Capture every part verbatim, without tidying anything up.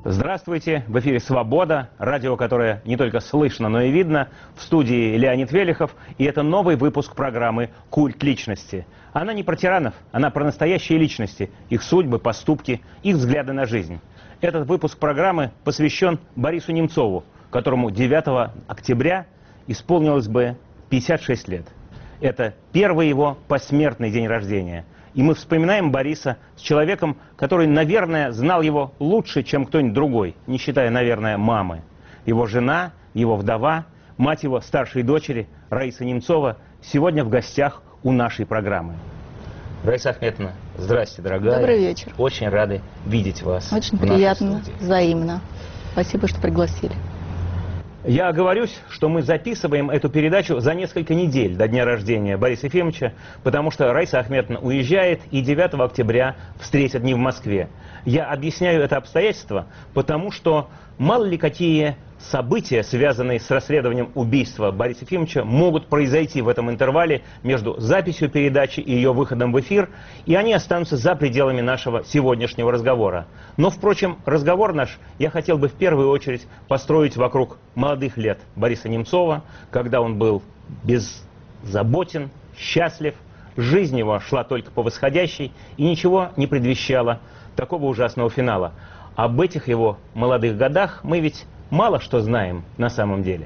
Здравствуйте, в эфире «Свобода», радио, которое не только слышно, но и видно. В студии Леонид Велихов, и это новый выпуск программы «Культ личности». Она не про тиранов, она про настоящие личности, их судьбы, поступки, их взгляды на жизнь. Этот выпуск программы посвящен Борису Немцову, которому девятого октября исполнилось бы пятьдесят шесть лет. Это первый его посмертный день рождения. И мы вспоминаем Бориса с человеком, который, наверное, знал его лучше, чем кто-нибудь другой, не считая, наверное, мамы. Его жена, его вдова, мать его старшей дочери, Раиса Немцова, сегодня в гостях у нашей программы. Раиса Ахметовна, здрасте, дорогая. Добрый вечер. Очень рады видеть вас. Очень приятно, взаимно. Спасибо, что пригласили. Я оговорюсь, что мы записываем эту передачу за несколько недель до дня рождения Бориса Ефимовича, потому что Раиса Ахметовна уезжает и девятого октября встретят не в Москве. Я объясняю это обстоятельство, потому что мало ли какие события, связанные с расследованием убийства Бориса Ефимовича, могут произойти в этом интервале между записью передачи и ее выходом в эфир, и они останутся за пределами нашего сегодняшнего разговора. Но, впрочем, разговор наш я хотел бы в первую очередь построить вокруг молодых лет Бориса Немцова, когда он был беззаботен, счастлив, жизнь его шла только по восходящей, и ничего не предвещало такого ужасного финала. Об этих его молодых годах мы ведь мало что знаем на самом деле.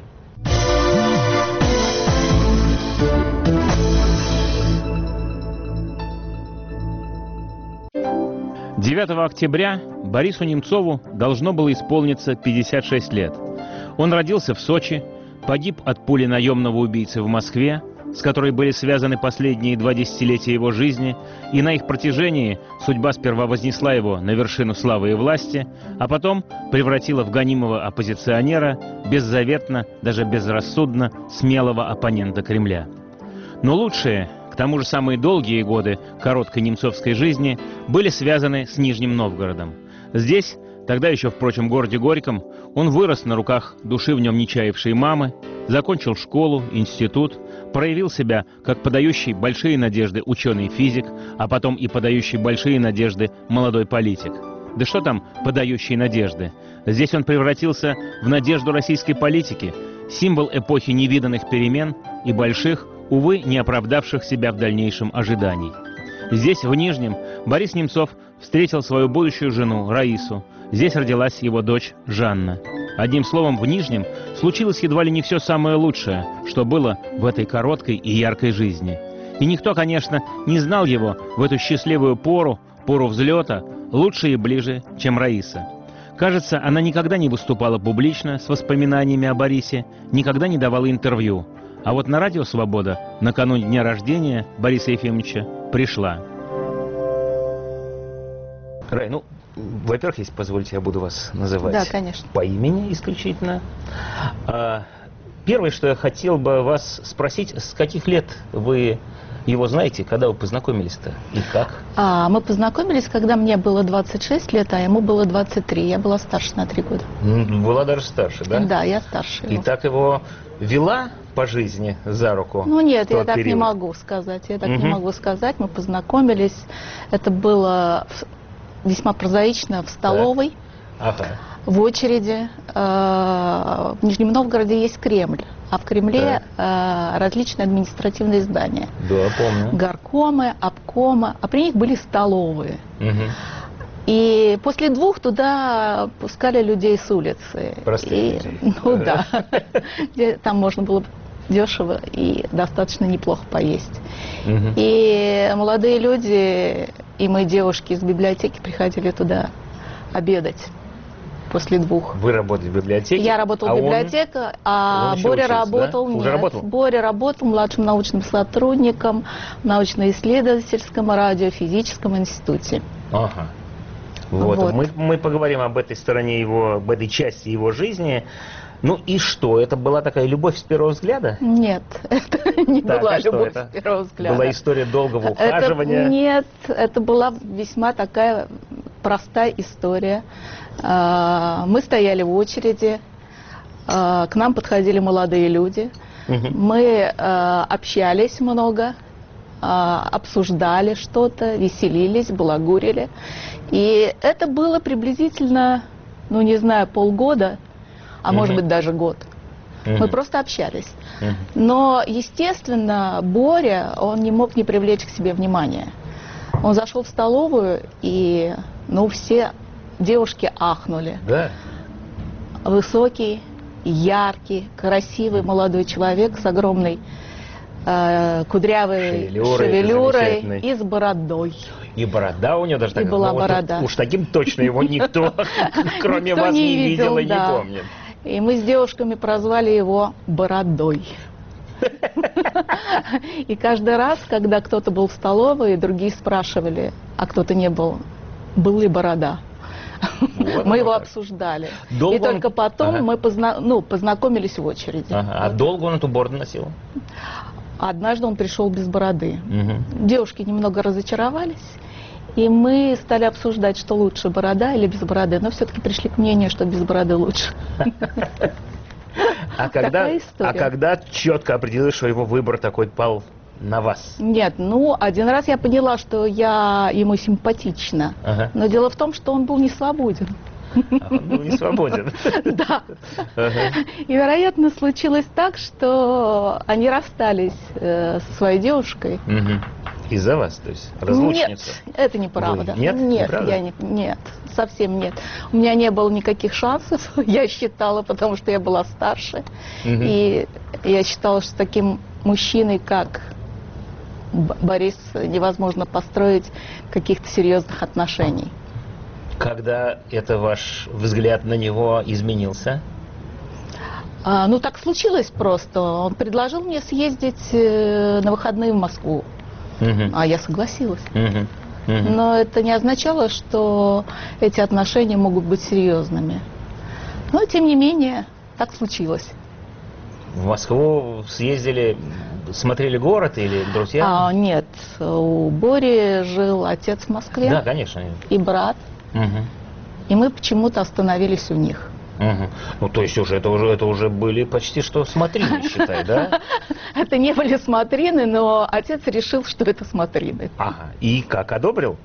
девятого октября Борису Немцову должно было исполниться пятьдесят шесть лет. Он родился в Сочи, погиб от пули наемного убийцы в Москве, с которой были связаны последние два десятилетия его жизни, и на их протяжении судьба сперва вознесла его на вершину славы и власти, а потом превратила в гонимого оппозиционера, беззаветно, даже безрассудно смелого оппонента Кремля. Но лучшие, к тому же самые долгие годы короткой немцовской жизни, были связаны с Нижним Новгородом. Здесь, тогда еще, впрочем, городе Горьком, он вырос на руках души в нем не чаявшей мамы, закончил школу, институт, проявил себя как подающий большие надежды ученый-физик, а потом и подающий большие надежды молодой политик. Да что там подающие надежды? Здесь он превратился в надежду российской политики, символ эпохи невиданных перемен и больших, увы, не оправдавших себя в дальнейшем ожиданий. Здесь, в Нижнем, Борис Немцов встретил свою будущую жену Раису. Здесь родилась его дочь Жанна. Одним словом, в Нижнем случилось едва ли не все самое лучшее, что было в этой короткой и яркой жизни. И никто, конечно, не знал его в эту счастливую пору, пору взлета, лучше и ближе, чем Раиса. Кажется, она никогда не выступала публично с воспоминаниями о Борисе, никогда не давала интервью. А вот на радио «Свобода» накануне дня рождения Бориса Ефимовича пришла. Рай, ну, во-первых, если позволите, я буду вас называть да, конечно. По имени исключительно. А, первое, что я хотел бы вас спросить, с каких лет вы его знаете, когда вы познакомились-то и как? А, мы познакомились, когда мне было двадцать шесть лет, а ему было двадцать три. Я была старше на три года. Была даже старше, да? Да, я старше его. И так его вела по жизни за руку? Ну нет, я так период? не могу сказать. Я так угу. не могу сказать. Мы познакомились. Это было весьма прозаично в столовой, ага. в очереди. В Нижнем Новгороде есть Кремль, а в Кремле да. различные административные здания. Да, помню. Горкомы, обкомы, а при них были столовые. Угу. И после двух туда пускали людей с улицы. Простых и, людей. Ну да, там можно было дешево и достаточно неплохо поесть. Угу. И молодые люди, и мы, девушки из библиотеки, приходили туда обедать после двух. Вы работали в библиотеке? Я работала а в библиотеке, он... а Боря учился, работал, да? нет, работал? Боря работал младшим научным сотрудником в научно-исследовательском радиофизическом институте. Ага. Вот. Вот. Мы, мы поговорим об этой стороне его, об этой части его жизни. Ну и что? Это была такая любовь с первого взгляда? Нет, это не так, была а любовь это? с первого взгляда. Была история долгого ухаживания? Это, нет, это была весьма такая простая история. Мы стояли в очереди, к нам подходили молодые люди, угу. мы общались много, обсуждали что-то, веселились, балагурили. И это было приблизительно ну не знаю, полгода, а Мгм. может быть даже год. Мгм. Мы просто общались. Мгм. Но, естественно, Боря, он не мог не привлечь к себе внимания. Он зашел в столовую, и, ну, все девушки ахнули. Да. Высокий, яркий, красивый молодой человек с огромной э, кудрявой Шевелюрой шевелюрой замечательной. и с бородой. И борода у него даже И такая. была Ну, вот борода. Уж таким точно его никто, кроме Никто вас, не не видел видел, и не да. помнит. И мы с девушками прозвали его Бородой. И каждый раз, когда кто-то был в столовой, другие спрашивали, а кто-то не был, был ли Борода. Вот Мы оно его как. обсуждали. Долго И он- только потом Ага. мы позна- ну, познакомились в очереди. Ага. А Вот. долго он эту бороду носил? Однажды он пришел без бороды. Мгм. Девушки немного разочаровались, и мы стали обсуждать, что лучше, борода или без бороды. Но все-таки пришли к мнению, что без бороды лучше. А когда, Такая история. а когда четко определилось, что его выбор такой пал на вас? Нет, ну, один раз я поняла, что я ему симпатична. Ага. Но дело в том, что он был не свободен. А он был не свободен. Да. Ага. И, вероятно, случилось так, что они расстались э, со своей девушкой. Мгм. Из-за вас, то есть разлучница? Нет, это неправда. Вы- нет? Нет, Неправда? я не, нет, совсем нет. У меня не было никаких шансов, я считала, потому что я была старше. Мгм. И я считала, что с таким мужчиной, как Б- Борис, невозможно построить каких-то серьезных отношений. Когда это ваш взгляд на него изменился? А, ну, так случилось просто. Он предложил мне съездить э, на выходные в Москву, Мгм. а я согласилась. Мгм. Мгм. Но это не означало, что эти отношения могут быть серьезными. Но, тем не менее, так случилось. В Москву съездили, смотрели город или друзья? А, нет, у Бори жил отец в Москве Да, конечно. и брат, Мгм. и мы почему-то остановились у них. Мгм. Ну, то есть уже это уже это уже были почти что смотрины, считай, да? Это не были смотрины, но отец решил, что это смотрины. Ага. И как, одобрил?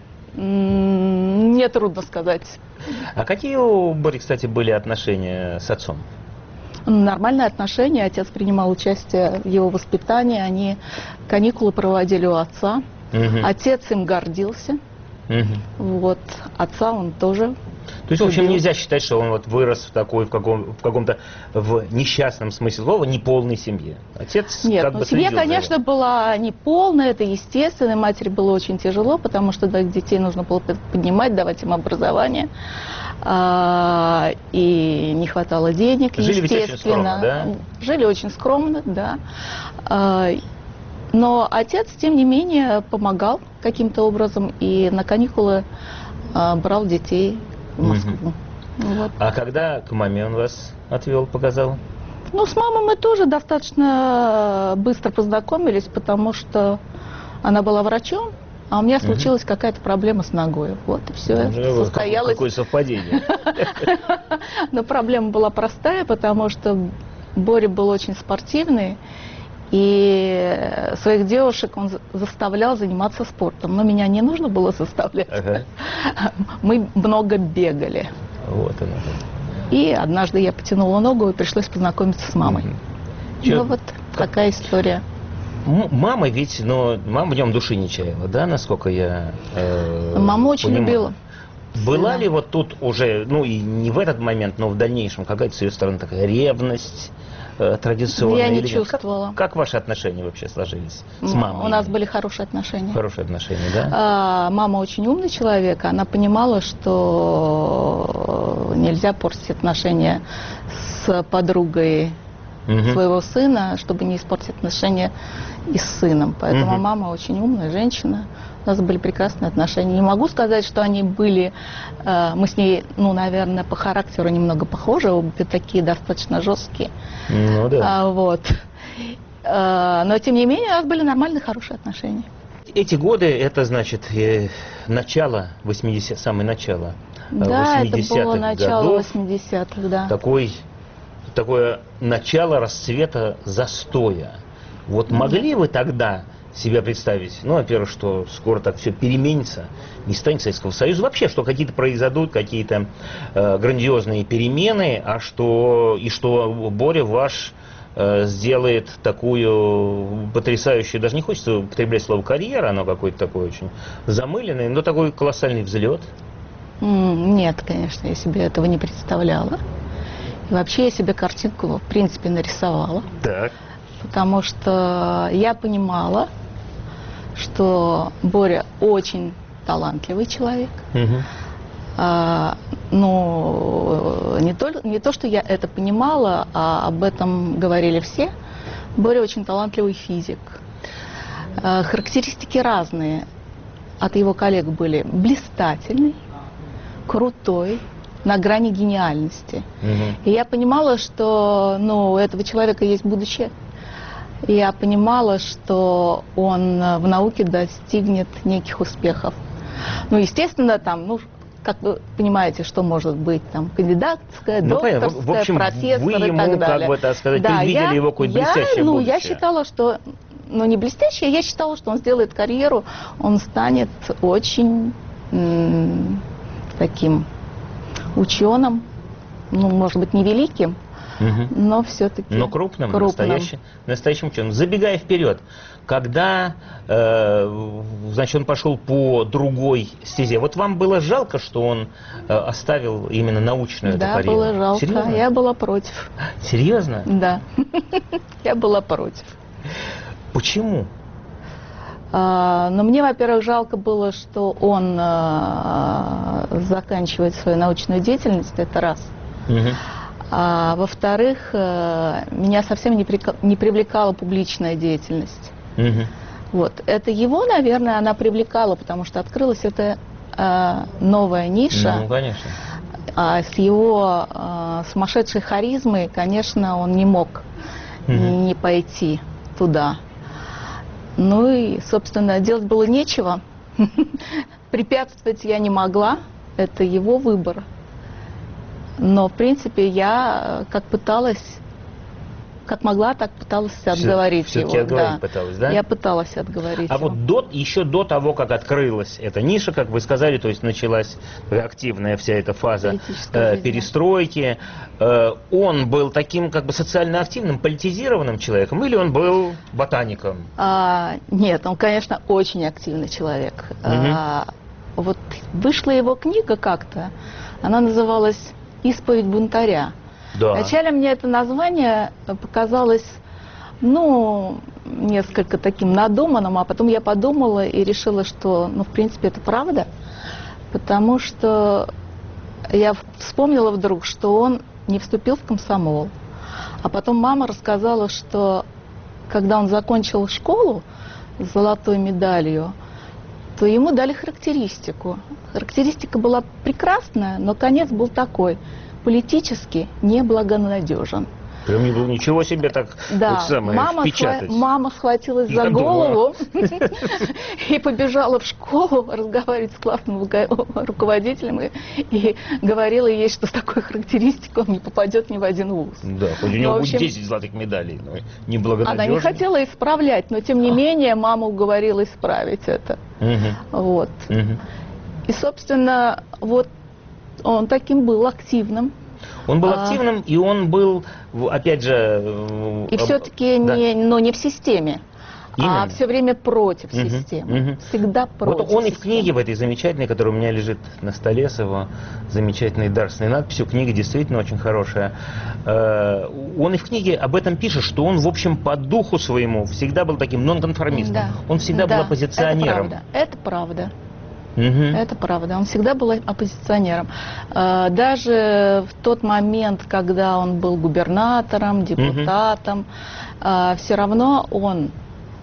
М, Мне трудно сказать. А какие у Бори, кстати, были отношения с отцом? Нормальные отношения, отец принимал участие в его воспитании, они каникулы проводили у отца. Мгм. Отец им гордился, Мгм. вот, отца он тоже. То есть, в общем, любил. нельзя считать, что он вот вырос в такой, в каком, в каком-то, в несчастном смысле слова, неполной семье. Отец Нет, как ну бы семья, следил за конечно, ним. была не полная, это естественно, матери было очень тяжело, потому что двоих детей нужно было поднимать, давать им образование, а, и не хватало денег, Жили ведь очень естественно. скромно, да? Жили очень скромно, да. А, но отец, тем не менее, помогал каким-то образом и на каникулы а, брал детей в Москву. Вот. А когда к маме он вас отвел, показал? Ну, с мамой мы тоже достаточно быстро познакомились, потому что она была врачом, а у меня Мгм. случилась какая-то проблема с ногой. Вот и все, Ну, вот состоялось. Какое совпадение. Но проблема была простая, потому что Боря был очень спортивный, и своих девушек он за- заставлял заниматься спортом. Но меня не нужно было заставлять. Ага. Мы много бегали. Вот оно. И однажды я потянула ногу, и пришлось познакомиться с мамой. Мгм. Чё, Ну вот такая история. М- Мама ведь, но мама в нем души не чаяла, да, насколько я э, Мама очень понимаю. любила. Была сына. ли вот тут уже, ну и не в этот момент, но в дальнейшем какая-то с ее стороны такая ревность э, традиционная? Я не или нет? чувствовала. Как, как ваши отношения вообще сложились с М, мамой? У нас были хорошие отношения. Хорошие отношения, да? А, мама очень умный человек, она понимала, что нельзя портить отношения с подругой Мгм. своего сына, чтобы не испортить отношения и с сыном. Поэтому Мгм. мама очень умная женщина. У нас были прекрасные отношения. Не могу сказать, что они были, э, мы с ней, ну, наверное, по характеру немного похожи, обе такие достаточно жесткие. Ну да. А, вот. Э, но, тем не менее, у нас были нормальные, хорошие отношения. Эти годы, это значит э, начало восьмидесятых, самое начало э, Да, это было восьмидесятых начало годов. восьмидесятых, да. Такой, такое начало расцвета застоя. Вот могли вы тогда себя представить? Ну, во-первых, что скоро так все переменится, не станет Советского Союза. Вообще, что какие-то произойдут, какие-то э, грандиозные перемены, а что и что Боря ваш э, сделает такую потрясающую, даже не хочется употреблять слово карьера, оно какое-то такое очень замыленное, но такой колоссальный взлет. Нет, конечно, я себе этого не представляла. И вообще я себе картинку, в принципе, нарисовала. Так. Потому что я понимала, что Боря очень талантливый человек. Угу. А, ну, не то, не то, что я это понимала, а об этом говорили все. Боря очень талантливый физик. А, характеристики разные от его коллег были: блистательный, крутой, на грани гениальности. Угу. И я понимала, что ну, у этого человека есть будущее. И я понимала, что он в науке достигнет неких успехов. Ну, естественно, там, ну, как вы понимаете, что может быть там кандидатская, ну, докторская, в общем, профессор вы ему, и так далее. Как бы, так сказать, да, предвидели я, его какое-то я, блестящее ну, будущее. Я считала, что, ну, не блестящее, я считала, что он сделает карьеру, он станет очень м- таким ученым, ну, может быть, не великим, угу. но все-таки но крупным, крупным. Настоящим, настоящим ученым. Забегая вперед, когда э, значит, он пошел по другой стезе, вот вам было жалко, что он э, оставил именно научную да, эту карьеру? Да, было жалко. Серьезно? Я была против. Серьезно? Да. Я была против. Почему? А, но мне, во-первых, жалко было, что он а, заканчивает свою научную деятельность, это раз. Угу. А во-вторых, а, меня совсем не, при, не привлекала публичная деятельность. Угу. Вот. Это его, наверное, она привлекала, потому что открылась эта а, новая ниша. Ну, конечно. А с его а, сумасшедшей харизмой, конечно, он не мог угу. не пойти туда. Ну и, собственно, делать было нечего. Препятствовать я не могла. Это его выбор. Но, в принципе, я как пыталась, как могла, так пыталась отговорить Все, его. Все-таки отговорить да. пыталась, да? Я пыталась отговорить А его. вот до, еще до того, как открылась эта ниша, как вы сказали, то есть началась активная вся эта фаза э, перестройки, э, он был таким как бы социально активным, политизированным человеком, или он был ботаником? А, нет, он, конечно, очень активный человек. Угу. А, вот вышла его книга как-то, она называлась «Исповедь бунтаря». Да. Вначале мне это название показалось, ну, несколько таким надуманным, а потом я подумала и решила, что, ну, в принципе, это правда, потому что я вспомнила вдруг, что он не вступил в комсомол, а потом мама рассказала, что когда он закончил школу с золотой медалью, то ему дали характеристику. Характеристика была прекрасная, но конец был такой: политически неблагонадежен. Прям не было ничего себе так да. вот самое мама впечатать. Схва... Мама схватилась за голову и побежала в школу разговаривать с классным руководителем и говорила ей, что с такой характеристикой он не попадет ни в один вуз. Да, хоть у него будет десять золотых медалей, но неблагонадежен. Она не хотела исправлять, но тем не менее мама уговорила исправить это. Вот. И, собственно, вот он таким был активным. Он был активным, а... и он был, опять же... И все-таки да. не, но не в системе, Именно. а все время против угу, системы. Угу. Всегда против Вот он системы. И в книге, в этой замечательной, которая у меня лежит на столе с его замечательной дарственной надписью, книга действительно очень хорошая, он и в книге об этом пишет, что он, в общем, по духу своему всегда был таким нонконформистом. Да. Он всегда да. был оппозиционером. Это правда. Это правда. Угу. Это правда. Он всегда был оппозиционером. Даже в тот момент, когда он был губернатором, депутатом, угу. все равно он,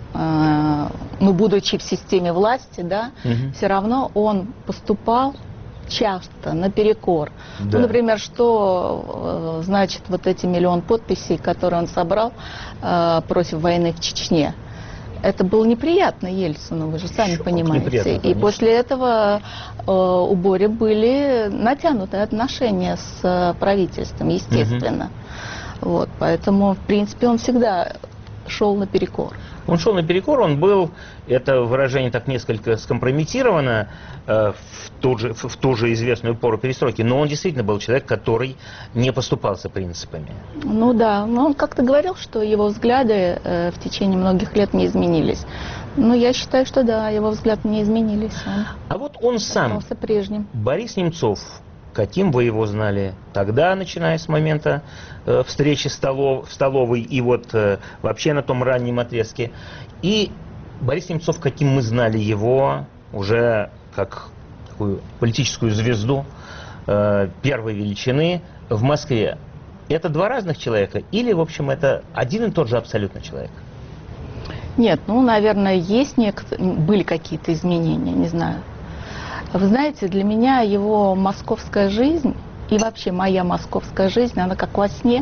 ну, будучи в системе власти, да, угу. все равно он поступал часто наперекор. Да. Ну, например, что значит вот эти миллион подписей, которые он собрал против войны в Чечне? Это было неприятно Ельцину, вы же сами Еще понимаете. И после этого э, у Бори были натянутые отношения с э, правительством, естественно. Угу. Вот, поэтому, в принципе, он всегда шел наперекор. Он шел наперекор, он был, это выражение так несколько скомпрометировано э, в, ту же, в, в ту же известную пору перестройки, но он действительно был человек, который не поступался принципами. Ну да, но он как-то говорил, что его взгляды э, в течение многих лет не изменились. Ну, я считаю, что да, его взгляды не изменились. Он а вот он сам, остался прежним. Борис Немцов, каким вы его знали тогда, начиная с момента э, встречи столов, в столовой и вот э, вообще на том раннем отрезке, и Борис Немцов, каким мы знали его уже как такую политическую звезду э, первой величины в Москве. Это два разных человека или, в общем, это один и тот же абсолютно человек? Нет, ну, наверное, есть некоторые, были какие-то изменения, не знаю. Вы знаете, для меня его московская жизнь и вообще моя московская жизнь, она как во сне.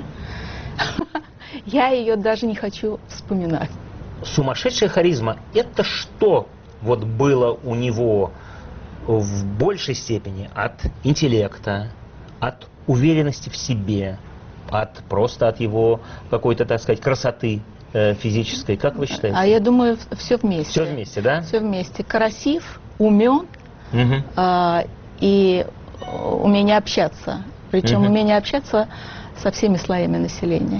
Я ее даже не хочу вспоминать. Сумасшедшая харизма – это что вот было у него в большей степени от интеллекта, от уверенности в себе, от просто от его какой-то, так сказать, красоты э, физической? Как вы считаете? А я думаю, все вместе. Все вместе, да? Все вместе. Красив, умен, Угу. а, и умение общаться. Причем Угу. умение общаться со всеми слоями населения.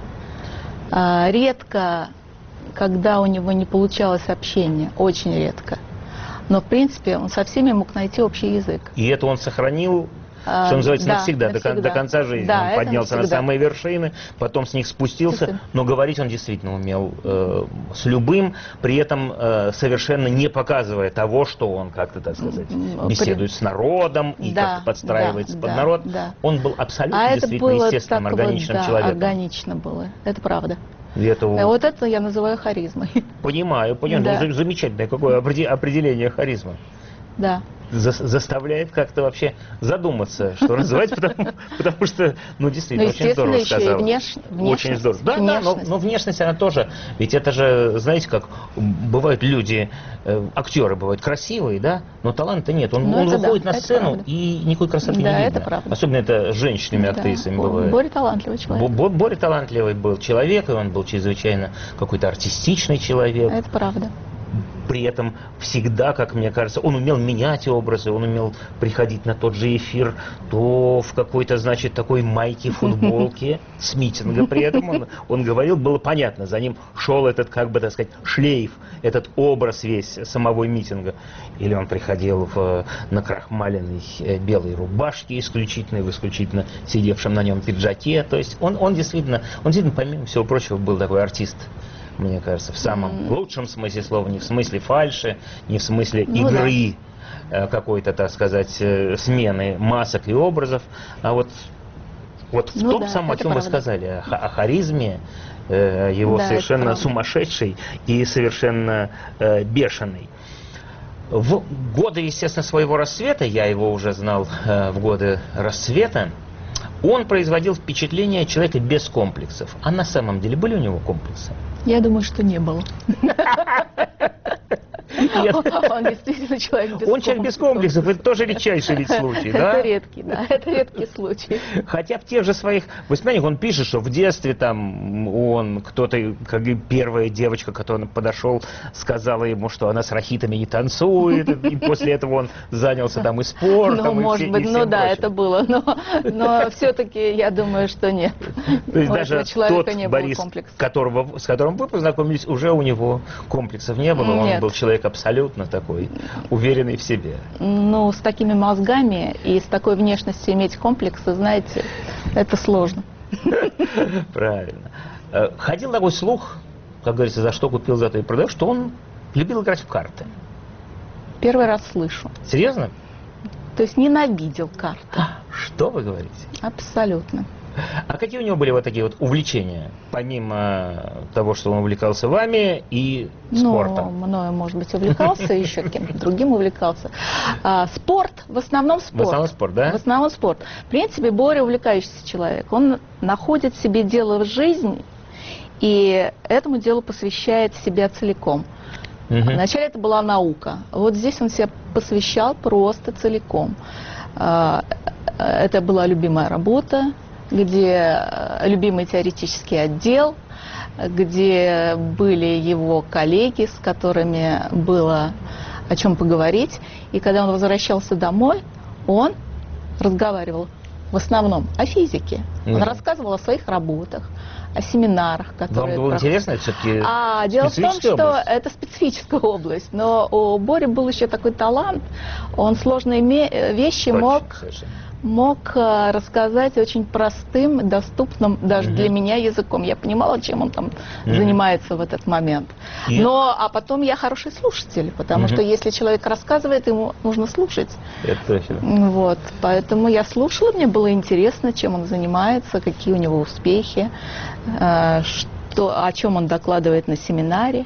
А, редко, когда у него не получалось общение, очень редко. Но, в принципе, он со всеми мог найти общий язык. И это он сохранил, что называется, да, навсегда, навсегда. До, до конца жизни. Да, он поднялся на навсегда. самые вершины, потом с них спустился, но говорить он действительно умел э, с любым, при этом э, совершенно не показывая того, что он как-то, так сказать, беседует с народом и да, как-то подстраивается да, под да, народ. Да. Он был абсолютно а действительно это было естественным, так органичным вот, да, человеком. органично было, это правда. И это... А вот это я называю харизмой. Понимаю, понимаю. Да. Ну, замечательное какое определение харизмы. Да. За заставляет как-то вообще задуматься, что называть, потому, потому что, ну, действительно, ну, очень здорово сказала. Внеш... Очень здорово. Да, да, но, но внешность она тоже, ведь это же, знаете, как бывают люди, э, актеры бывают красивые, да, но таланта нет. Он, ну, он выходит да, на сцену и никакой красоты да, не видно. Это правда. Особенно это с женщинами, актрисами да. бывает. Боря талантливый человек. Бо Боря талантливый был человек, и он был чрезвычайно какой-то артистичный человек. Это правда. При этом всегда, как мне кажется, он умел менять образы, он умел приходить на тот же эфир, то в какой-то, значит, такой майке, футболке с митинга. При этом он, он говорил, было понятно, за ним шел этот, как бы, так сказать, шлейф, этот образ весь самого митинга. Или он приходил в накрахмаленной белой рубашке исключительно, в исключительно сидевшем на нем пиджаке. То есть он, он действительно, он действительно, помимо всего прочего, был такой артист. Мне кажется, в самом mm. лучшем смысле слова, не в смысле фальши, не в смысле ну, игры, да. какой-то, так сказать, смены масок и образов, а вот, вот в ну, том да, самом, о чем правда. вы сказали, о, о харизме, э, его да, совершенно сумасшедший и совершенно э, бешеный. В годы, естественно, своего рассвета, я его уже знал э, в годы рассвета, он производил впечатление человека без комплексов. А на самом деле были у него комплексы? Я думаю, что не было. Он действительно человек без комплексов. Он человек без комплексов, это тоже редчайший ведь случай, да? Это редкий, да, это редкий случай. Хотя в тех же своих воспоминаниях он пишет, что в детстве там он, кто-то, как и первая девочка, которая подошел, сказала ему, что она с рахитами не танцует, и после этого он занялся там и спортом, ну, и может все, быть, и ну да, прочим. Это было, но, но все-таки я думаю, что нет. То есть у даже тот не Борис, которого, с которым вы познакомились, уже у него комплексов не было, он нет. был человек абсолютно такой, уверенный в себе. Ну, с такими мозгами и с такой внешностью иметь комплексы, знаете, это сложно. Правильно. Ходил такой слух, как говорится, за что купил, за то и продал, что он любил играть в карты. Первый раз слышу. Серьезно? То есть ненавидел карты. Что вы говорите? Абсолютно. А какие у него были вот такие вот увлечения, помимо того, что он увлекался вами и спортом? Ну, мною, может быть, увлекался, еще кем-то другим увлекался. А, спорт, в основном спорт. В основном спорт, да? В основном спорт. В принципе, Боря увлекающийся человек. Он находит себе дело в жизни и этому делу посвящает себя целиком. Угу. Вначале это была наука. Вот здесь он себя посвящал просто целиком. Это была любимая работа, где любимый теоретический отдел, где были его коллеги, с которыми было о чем поговорить. И когда он возвращался домой, он разговаривал в основном о физике. Он mm-hmm. рассказывал о своих работах, о семинарах, которые... Вам было проходят. интересно, это все-таки А дело в том, что область. это специфическая область, но у Бори был еще такой талант, он сложные вещи Точно, мог... совершенно. мог рассказать очень простым, доступным даже Mm-hmm. для меня языком. Я понимала, чем он там Mm-hmm. занимается в этот момент. И... Но, а потом я хороший слушатель, потому Mm-hmm. что если человек рассказывает, ему нужно слушать. Это точно. Вот, поэтому я слушала, мне было интересно, чем он занимается, какие у него успехи, что, о чем он докладывает на семинаре.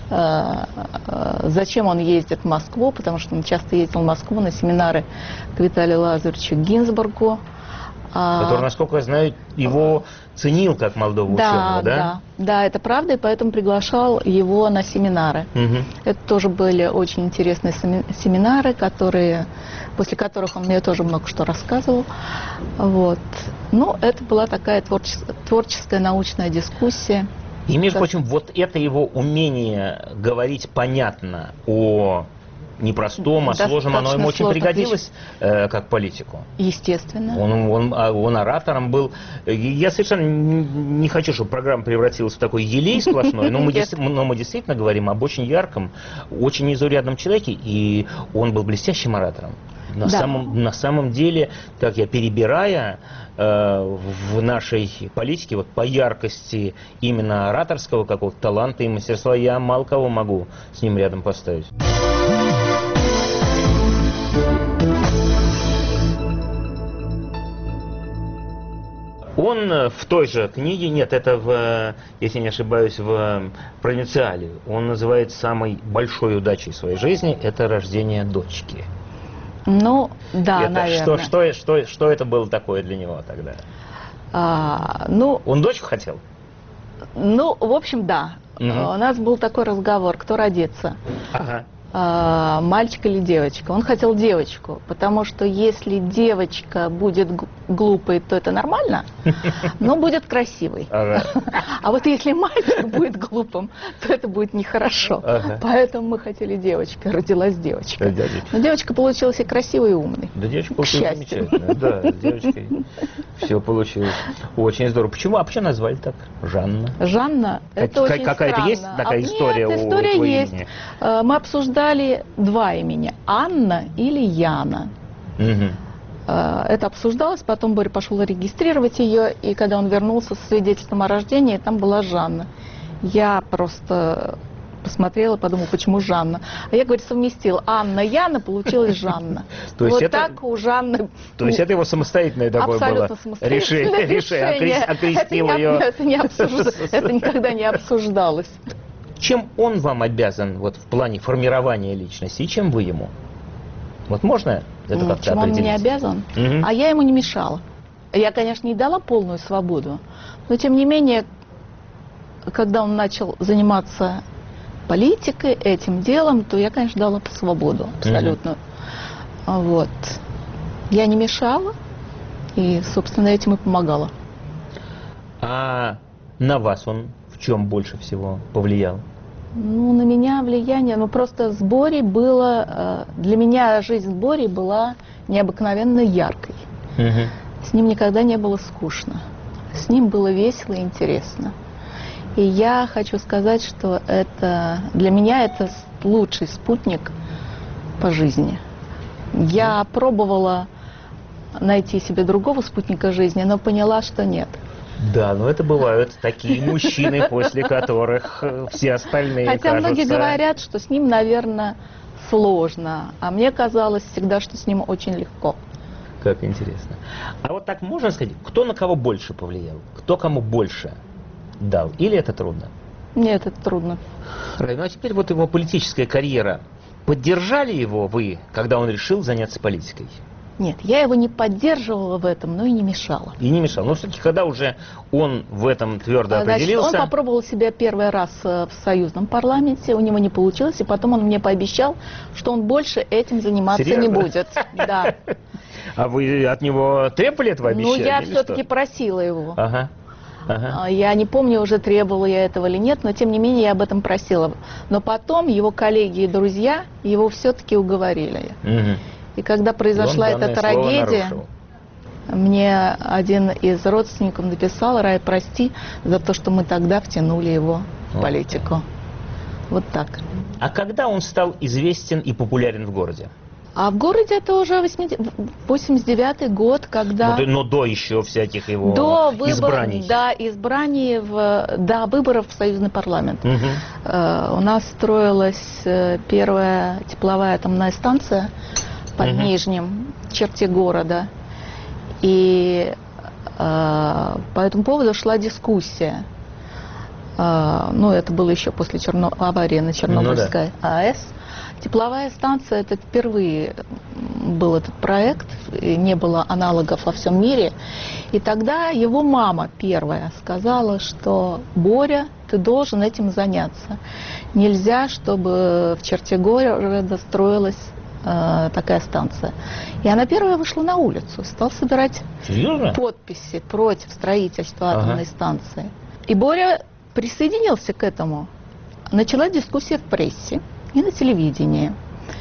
Зачем он ездит в Москву, потому что он часто ездил в Москву на семинары к Виталию Лазаревичу Гинзбургу. Который, насколько я знаю, его ценил как молодого да, ученого, да? Да, да, это правда, и поэтому приглашал его на семинары. Угу. Это тоже были очень интересные семинары, которые, после которых он мне тоже много что рассказывал. Вот. Ну, это была такая творческая, творческая научная дискуссия. И, между прочим, вот это его умение говорить понятно о непростом, о сложном, оно ему очень пригодилось э, как политику. Естественно. Он, он, он оратором был. Я совершенно не хочу, чтобы программа превратилась в такой елей сплошной, но мы, но мы действительно говорим об очень ярком, очень незаурядном человеке, и он был блестящим оратором. На, да. самом, на самом деле, как я перебирая э, в нашей политике, вот по яркости именно ораторского какого-то таланта и мастерства, я мало кого могу с ним рядом поставить. Он в той же книге, нет, это, в, если не ошибаюсь, в «Провинциале», он называет самой большой удачей своей жизни – это рождение дочки. Ну, да, это, наверное. Что, что, что, что это было такое для него тогда? А, ну, он дочку хотел? Ну, в общем, да. Угу. У нас был такой разговор, кто родится. Ага. А, мальчик или девочка. Он хотел девочку, потому что если девочка будет глупой, то это нормально, но будет красивой. Ага. А вот если мальчик будет глупым, то это будет нехорошо. Ага. Поэтому мы хотели девочку. Родилась девочка. Да, но девочка получилась и красивой, и умной. Да, девочка получилась замечательная. Да, с девочкой все получилось. Очень здорово. Почему? А почему назвали так? Жанна. Жанна. Это очень какая-то есть такая история у твоего имени? История есть. Мы обсуждали два имени, Анна или Яна. Угу. Это обсуждалось, потом Боря пошел регистрировать ее, и когда он вернулся с свидетельством о рождении, там была Жанна. Я просто посмотрела, подумала, почему Жанна. А я, говорит, совместила Анна, Яна, получилась Жанна. Вот так у Жанны... То есть это его самостоятельное такое было решение? Решение. Окрестил ее. Это никогда не обсуждалось. Чем он вам обязан вот, в плане формирования личности, и чем вы ему? Вот можно это как-то Чем определить? Он мне обязан? Угу. А я ему не мешала. Я, конечно, не дала полную свободу, но, тем не менее, когда он начал заниматься политикой, этим делом, то я, конечно, дала свободу абсолютно. Угу. Вот. Я не мешала, и, собственно, этим и помогала. А на вас он в чем больше всего повлиял? Ну, на меня влияние, ну, просто с Борей было, для меня жизнь с Борей была необыкновенно яркой. Угу. С ним никогда не было скучно. С ним было весело и интересно. И я хочу сказать, что это, для меня это лучший спутник по жизни. Я пробовала найти себе другого спутника жизни, но поняла, что нет. Да, но это бывают такие мужчины, после которых все остальные Хотя кажутся... многие говорят, что с ним, наверное, сложно. А мне казалось всегда, что с ним очень легко. Как интересно. А вот так можно сказать, кто на кого больше повлиял? Кто кому больше дал? Или это трудно? Нет, это трудно. Ну а теперь вот его политическая карьера. Поддержали его вы, когда он решил заняться политикой? Нет, я его не поддерживала в этом, но и не мешала. И не мешала. Но все-таки, когда уже он в этом твердо Значит, определился... Он попробовал себя первый раз в союзном парламенте, у него не получилось, и потом он мне пообещал, что он больше этим заниматься Серьезно? не будет. Да. А вы от него требовали этого обещания? Ну, я все-таки просила его. Ага. Ага. Я не помню, уже требовала я этого или нет, но тем не менее я об этом просила. Но потом его коллеги и друзья его все-таки уговорили. Угу. И когда произошла И он эта трагедия, мне один из родственников написал: Рая, прости за то, что мы тогда втянули его в политику. Вот так. А когда он стал известен и популярен в городе? А в городе это уже восемьдесят девятый год, когда... Но, но до еще всяких его до выбор... избраний. Да, избраний, в... до выборов в союзный парламент. Угу. Uh, у нас строилась первая тепловая атомная станция под угу. Нижним, в черте города. И uh, по этому поводу шла дискуссия. Uh, ну, это было еще после Черно... аварии на Чернобыльской ну, да. АЭС. Тепловая станция, это впервые был этот проект, не было аналогов во всем мире. И тогда его мама первая сказала, что Боря, ты должен этим заняться. Нельзя, чтобы в черте города строилась э, такая станция. И она первая вышла на улицу, стала собирать Серьезно? подписи против строительства атомной ага. станции. И Боря присоединился к этому. Началась дискуссия в прессе и на телевидении.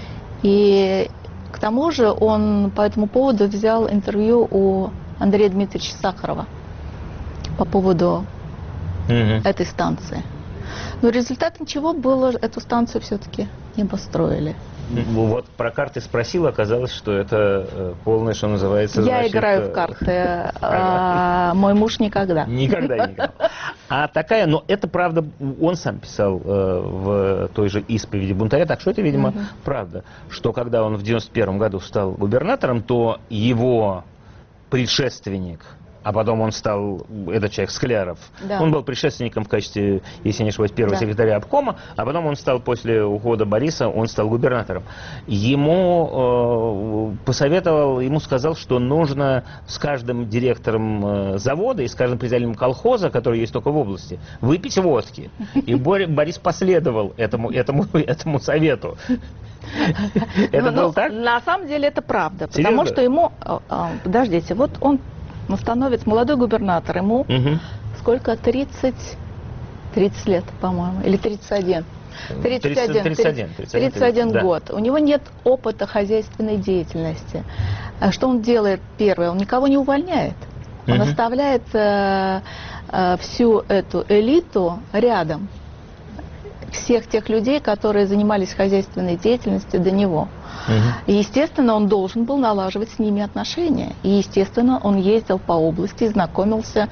И к тому же он по этому поводу взял интервью у Андрея Дмитриевича Сахарова по поводу mm-hmm. этой станции. Но результатом чего было, эту станцию все-таки не построили. Вот про карты спросила, оказалось, что это полное, что называется... Я значит, играю в карты, а мой муж никогда. Никогда не играл. А такая, но это правда, он сам писал э, в той же исповеди бунтаря, так что это, видимо, угу. правда, что когда он в девяносто первом году стал губернатором, то его предшественник, а потом он стал, этот человек, Скляров, да. он был предшественником в качестве, если не ошибаюсь, первого да. секретаря обкома, а потом он стал, после ухода Бориса, он стал губернатором. Ему э, посоветовал, ему сказал, что нужно с каждым директором э, завода и с каждым председателем колхоза, который есть только в области, выпить водки. И Борис последовал этому, этому, этому совету. Это было так? На самом деле это правда, потому что ему, подождите, вот он становится молодой губернатор, ему угу. сколько? тридцать, тридцать лет, по-моему, или тридцать один. тридцать один, тридцать один, тридцать один да. год. У него нет опыта хозяйственной деятельности. Что он делает первое? Он никого не увольняет. Он угу. оставляет э, э, всю эту элиту рядом. Всех тех людей, которые занимались хозяйственной деятельностью до него. И, естественно, он должен был налаживать с ними отношения. И, естественно, он ездил по области, знакомился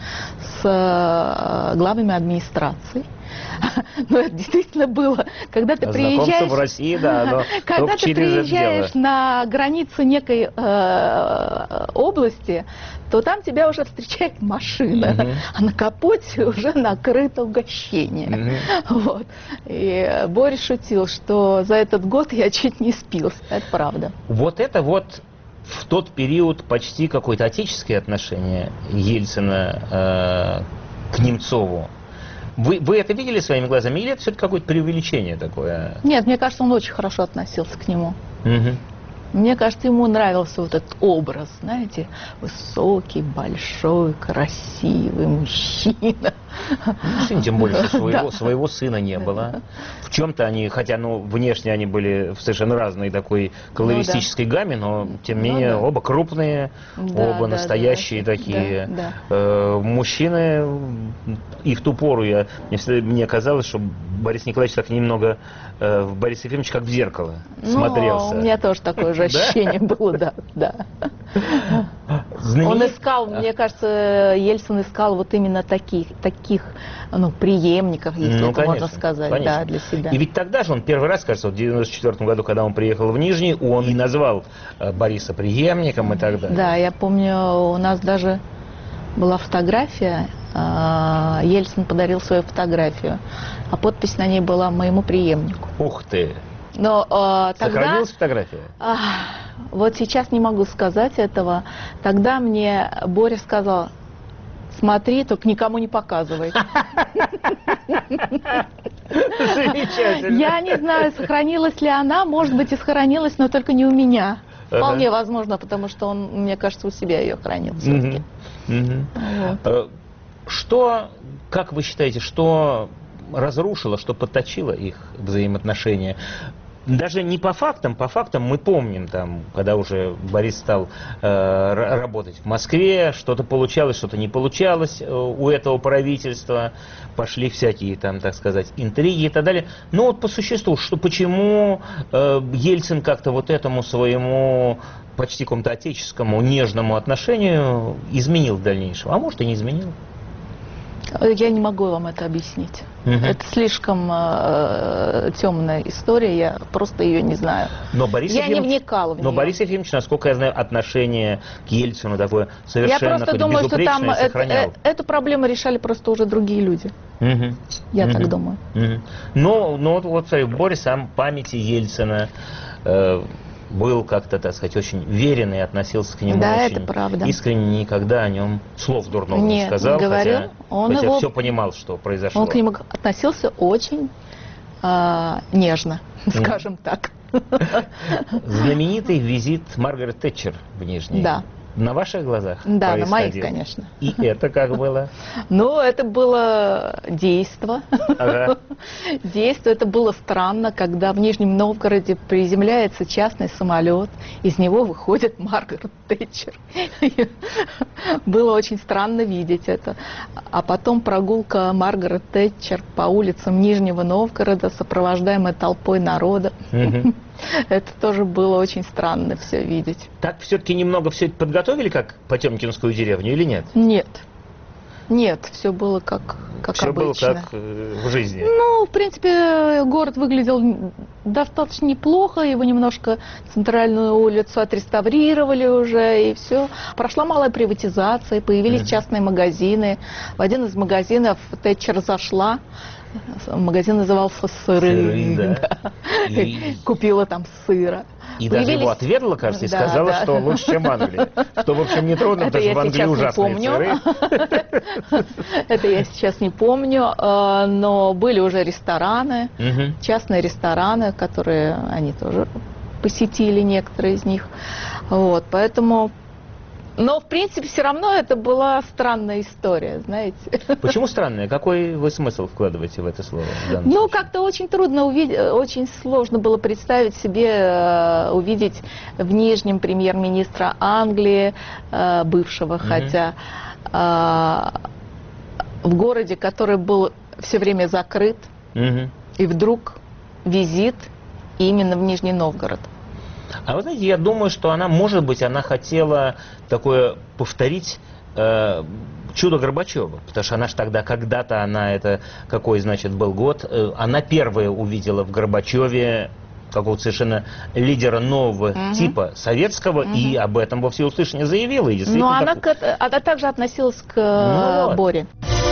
с главами администрации. Но это действительно было, когда ты приезжаешь, в России, да, но когда ты приезжаешь на границу некой э, области, то там тебя уже встречает машина, uh-huh. а на капоте уже накрыто угощение. Uh-huh. Вот. И Боря шутил, что за этот год я чуть не спился. Это правда. Вот это вот в тот период почти какое-то отеческое отношение Ельцина э, к Немцову. Вы, вы это видели своими глазами, или это все-таки какое-то преувеличение такое? Нет, мне кажется, он очень хорошо относился к нему. Угу. Мне кажется, ему нравился вот этот образ, знаете, высокий, большой, красивый мужчина. Ну, тем более, что своего, да. своего сына не было. В чем-то они, хотя ну, внешне они были в совершенно разной такой колористической ну, да. гамме, но тем не менее ну, да. оба крупные, да, оба да, настоящие да, такие да, да. Э, мужчины. И в ту пору я, мне, мне казалось, что Борис Николаевич так немного э, в Бориса Ефимовича как в зеркало ну, смотрелся. У меня тоже такое же ощущение было, да, да. Он искал, мне кажется, Ельцин искал вот именно таких, таких ну, преемников, если ну, это конечно, можно сказать, конечно. да, для себя. И ведь тогда же он первый раз, кажется, в девяносто четвёртом году, когда он приехал в Нижний, он и назвал Бориса преемником и так далее. Да, я помню, у нас даже была фотография, Ельцин подарил свою фотографию, а подпись на ней была «Моему преемнику». Ух ты! Но э, тогда... Сохранилась фотография? А, вот сейчас не могу сказать этого. Тогда мне Боря сказал: смотри, только никому не показывай. Замечательно. Я не знаю, сохранилась ли она, может быть и сохранилась, но только не у меня. Вполне возможно, потому что он, мне кажется, у себя ее хранил все-таки. Что, как вы считаете, что разрушило, что подточило их взаимоотношения? Даже не по фактам, по фактам мы помним, там, когда уже Борис стал э, работать в Москве, что-то получалось, что-то не получалось э, у этого правительства, пошли всякие, там, так сказать, интриги и так далее. Но вот по существу, что, почему э, Ельцин как-то вот этому своему почти какому-то отеческому, нежному отношению изменил в дальнейшем, а может и не изменил? Я не могу вам это объяснить. Угу. Это слишком э, темная история, я просто ее не знаю. Но Борис я Ефимович, не вникала в нее. Но Борис Ефимович, насколько я знаю, отношение к Ельцину такое совершенно я просто думаю, что там это, эту проблему решали просто уже другие люди. Угу. Я угу. так думаю. Угу. Но, но вот, вот в Боре сам памяти Ельцина э, был как-то, так сказать, очень верен и относился к нему да, очень это правда. искренне, никогда о нем слов дурного Нет, не сказал, не говорил. хотя, он хотя его, все понимал, что произошло. Он к нему относился очень э, нежно, mm. скажем так. Знаменитый визит Маргарет Тэтчер в Нижний. Да. На ваших глазах? Да, происходил? На моих, конечно. И это как было? Ну, это было действо. Ага. Действо, это было странно, когда в Нижнем Новгороде приземляется частный самолет, из него выходит Маргарет Тэтчер. Было очень странно видеть это. А потом прогулка Маргарет Тэтчер по улицам Нижнего Новгорода, сопровождаемая толпой народа. Это тоже было очень странно все видеть. Так все-таки немного все это подготовили, как Потемкинскую деревню, или нет? Нет. Нет, все было как, как все обычно. Все было как э, в жизни. Ну, в принципе, город выглядел достаточно неплохо. Его немножко центральную улицу отреставрировали уже, и все. Прошла малая приватизация, появились uh-huh. частные магазины. В один из магазинов Тэтчер зашла. Магазин назывался «Сыры». Сыры, да. Да. И... Купила там сыра. И Появились... даже его отведала, кажется, и да, сказала, да. что лучше, чем Англия. Что, в общем, нетрудно, потому что в Англии ужасные сыры. Это я сейчас не помню, но были уже рестораны, частные рестораны, которые они тоже посетили, некоторые из них. Вот, поэтому... Но, в принципе, все равно это была странная история, знаете. Почему странная? Какой вы смысл вкладываете в это слово? В ну, как-то очень трудно увидеть, очень сложно было представить себе, э, увидеть в Нижнем премьер-министра Англии, э, бывшего, mm-hmm. хотя, э, в городе, который был все время закрыт, mm-hmm. и вдруг визит именно в Нижний Новгород. А вы знаете, я думаю, что она, может быть, она хотела такое повторить э, чудо Горбачева, потому что она же тогда, когда-то, она это, какой, значит, был год, э, она первая увидела в Горбачеве какого-то совершенно лидера нового угу. типа советского, угу. и об этом во всеуслышание заявила. И Но она, так... к, она также относилась к ну, вот. Боре.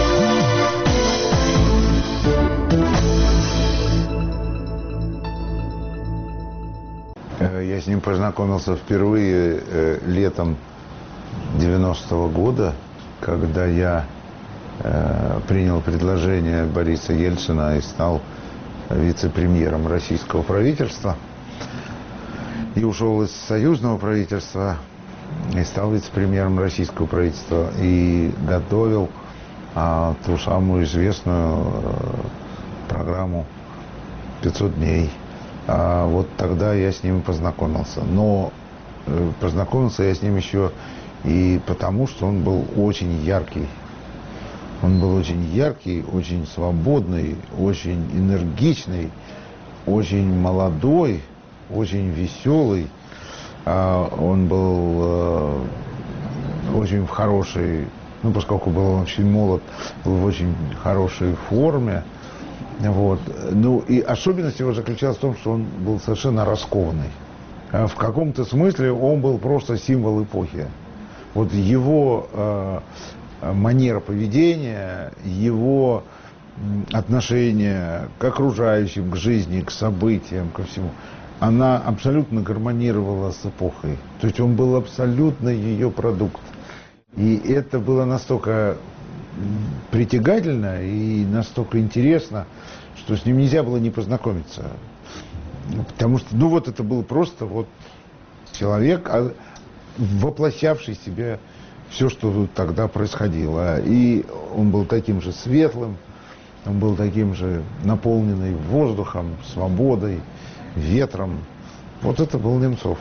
Я с ним познакомился впервые э, летом девяностого года, когда я э, принял предложение Бориса Ельцина и стал вице-премьером российского правительства. И ушел из союзного правительства и стал вице-премьером российского правительства. И готовил а, ту самую известную э, программу пятьсот дней. А вот тогда я с ним познакомился. Но э, познакомился я с ним еще и потому, что он был очень яркий. Он был очень яркий, очень свободный, очень энергичный, очень молодой, очень веселый. А он был э, очень в хорошей, ну, поскольку был очень молод, был в очень хорошей форме. Вот. Ну, и особенность его заключалась в том, что он был совершенно раскованный. В каком-то смысле он был просто символ эпохи. Вот его э, манера поведения, его отношение к окружающим, к жизни, к событиям, ко всему, она абсолютно гармонировала с эпохой. То есть он был абсолютно ее продукт. И это было настолько притягательно и настолько интересно, что с ним нельзя было не познакомиться. Потому что, ну вот это был просто вот человек, воплощавший себя все, что тогда происходило. И он был таким же светлым, он был таким же наполненный воздухом, свободой, ветром. Вот это был Немцов.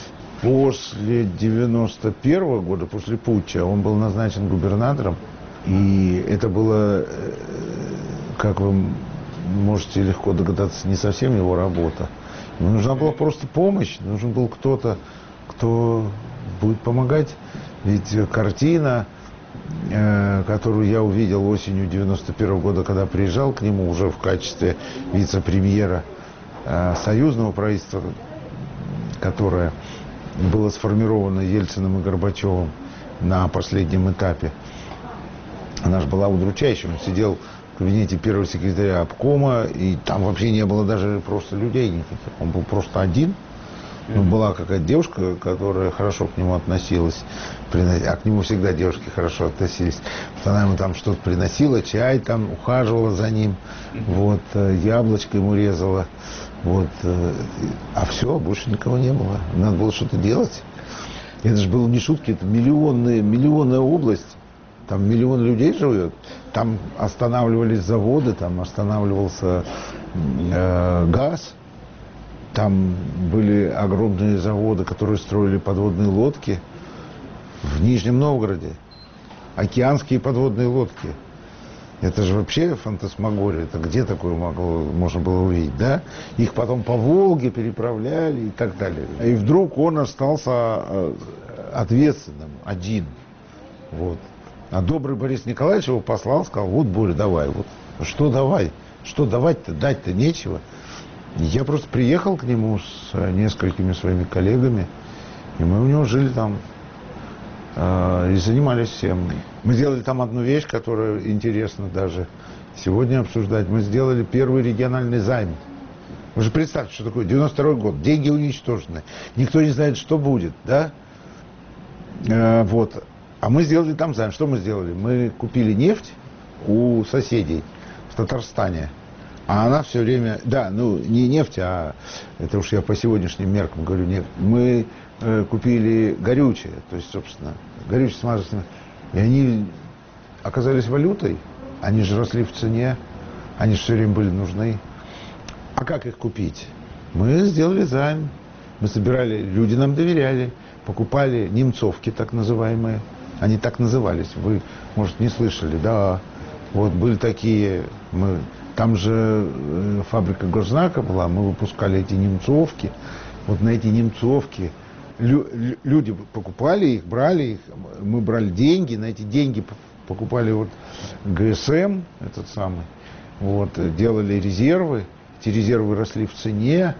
После девяносто первого года, после путча, он был назначен губернатором. И это было, как вы можете легко догадаться, не совсем его работа. Ему нужна была просто помощь, нужен был кто-то, кто будет помогать. Ведь картина, которую я увидел осенью девяносто первого года, когда приезжал к нему уже в качестве вице-премьера союзного правительства, которое было сформировано Ельциным и Горбачевым на последнем этапе, она же была удручающей. Он сидел в кабинете первого секретаря обкома, и там вообще не было даже просто людей никаких. Он был просто один. Ну, была какая-то девушка, которая хорошо к нему относилась, а к нему всегда девушки хорошо относились. Вот она ему там что-то приносила, чай там, ухаживала за ним, вот, яблочко ему резала, вот, а все, больше никого не было. Надо было что-то делать. Это же было не шутки, это миллионная, миллионная область. Там миллион людей живет, там останавливались заводы, там останавливался э, газ, там были огромные заводы, которые строили подводные лодки в Нижнем Новгороде, океанские подводные лодки. Это же вообще фантасмагория, это где такое могло, можно было увидеть, да? Их потом по Волге переправляли и так далее. И вдруг он остался ответственным, один, вот. А добрый Борис Николаевич его послал, сказал: вот, Боря, давай, вот, что давай, что давать-то, дать-то нечего. И я просто приехал к нему с несколькими своими коллегами, и мы у него жили там э, и занимались всем. Мы сделали там одну вещь, которая интересна даже сегодня обсуждать. Мы сделали первый региональный займ. Вы же представьте, что такое девяносто второй год, деньги уничтожены, никто не знает, что будет, да? Э, вот. А мы сделали там займ. Что мы сделали? Мы купили нефть у соседей в Татарстане. А она все время... Да, ну, не нефть, а... Это уж я по сегодняшним меркам говорю, нефть. Мы э, купили горючее. То есть, собственно, горючее смазочное. И они оказались валютой. Они же росли в цене. Они же все время были нужны. А как их купить? Мы сделали займ. Мы собирали... Люди нам доверяли. Покупали немцовки, так называемые. Они так назывались. Вы, может, не слышали. Да, вот были такие... Мы... Там же фабрика Госзнака была, мы выпускали эти немцовки. Вот на эти немцовки лю люди покупали их, брали их, мы брали деньги, на эти деньги покупали вот ГСМ, этот самый, вот, делали резервы, эти резервы росли в цене,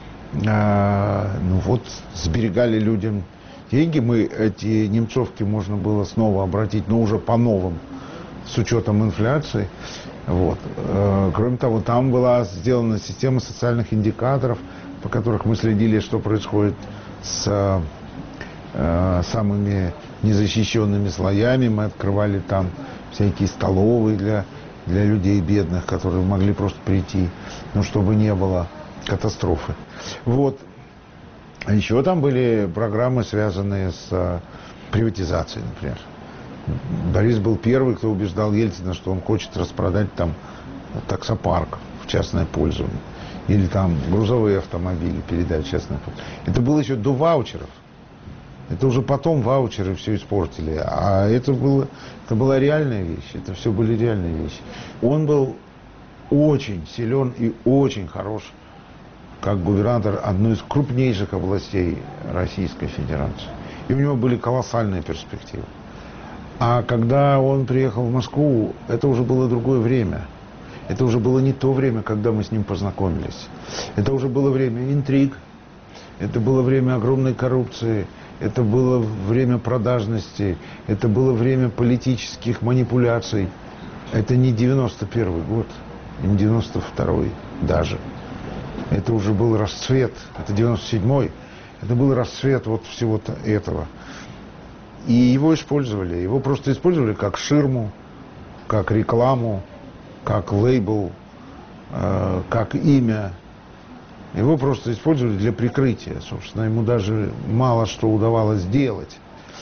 а, ну вот, сберегали людям деньги, мы эти немцовки можно было снова обратить, но уже по новым, с учетом инфляции. Вот. Кроме того, там была сделана система социальных индикаторов, по которых мы следили, что происходит с э, самыми незащищенными слоями. Мы открывали там всякие столовые для, для людей бедных, которые могли просто прийти, ну, чтобы не было катастрофы. Вот. А еще там были программы, связанные с э, приватизацией, например. Борис был первый, кто убеждал Ельцина, что он хочет распродать там таксопарк в частное пользование. Или там грузовые автомобили передать в частное пользование. Это было еще до ваучеров. Это уже потом ваучеры все испортили. А это, было, это была реальная вещь. Это все были реальные вещи. Он был очень силен и очень хорош как губернатор одной из крупнейших областей Российской Федерации. И у него были колоссальные перспективы. А когда он приехал в Москву, это уже было другое время. Это уже было не то время, когда мы с ним познакомились. Это уже было время интриг, это было время огромной коррупции, это было время продажности, это было время политических манипуляций. Это не девяносто первый год, не девяносто второй даже. Это уже был расцвет, это девяносто седьмой, это был расцвет вот всего этого. И его использовали. Его просто использовали как ширму, как рекламу, как лейбл, э, как имя. Его просто использовали для прикрытия. Собственно, ему даже мало что удавалось сделать.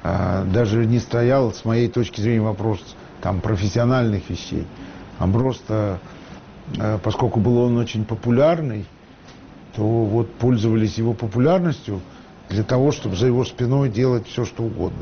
даже не стоял, с моей точки зрения, вопрос там профессиональных вещей, а просто, поскольку был он очень популярный, то вот пользовались его популярностью для того, чтобы за его спиной делать все, что угодно.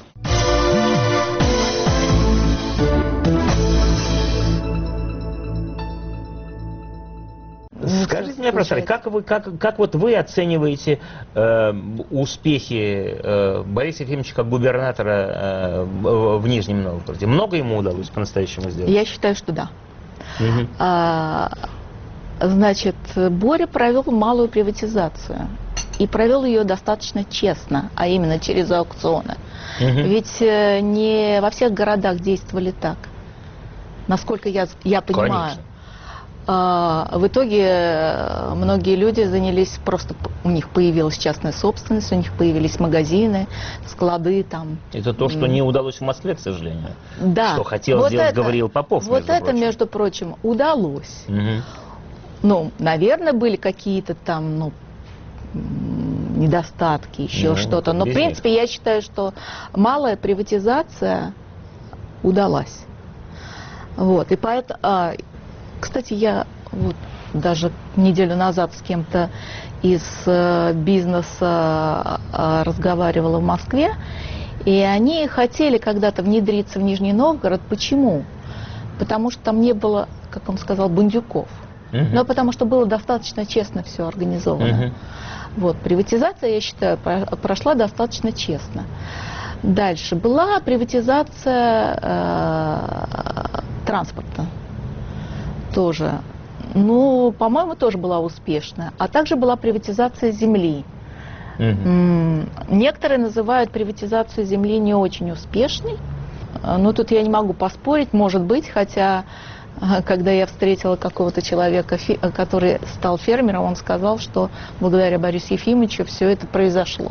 Скажите мне, профессор, как вы, как, как вот вы оцениваете э, успехи э, Бориса Ефимовича как губернатора э, в, в Нижнем Новгороде? Много ему удалось по-настоящему сделать? Я считаю, что да. Угу. А, значит, Боря провел малую приватизацию. И провел ее достаточно честно, а именно через аукционы. Угу. Ведь не во всех городах действовали так. Насколько я, я понимаю. Конечно. В итоге многие люди занялись, просто у них появилась частная собственность, у них появились магазины, склады там. Это то, что не удалось в Москве, к сожалению. Да. Что хотел вот сделать это, Гавриил Попов, Вот между это, прочим. между прочим, удалось. Угу. Ну, наверное, были какие-то там, ну, недостатки, еще ну, что-то. Но, в принципе, них. я считаю, что малая приватизация удалась. Вот. И поэтому... Кстати, я вот даже неделю назад с кем-то из э, бизнеса э, разговаривала в Москве, и они хотели когда-то внедриться в Нижний Новгород. Почему? Потому что там не было, как он сказал, бандюков. Uh-huh. Но потому что было достаточно честно все организовано. Uh-huh. Вот, приватизация, я считаю, прошла достаточно честно. Дальше была приватизация э, транспорта. Тоже, ну, по-моему, тоже была успешная. А также была приватизация земли. Mm-hmm. Некоторые называют приватизацию земли не очень успешной. Но тут я не могу поспорить, может быть, хотя, когда я встретила какого-то человека, который стал фермером, он сказал, что благодаря Борису Ефимовичу все это произошло.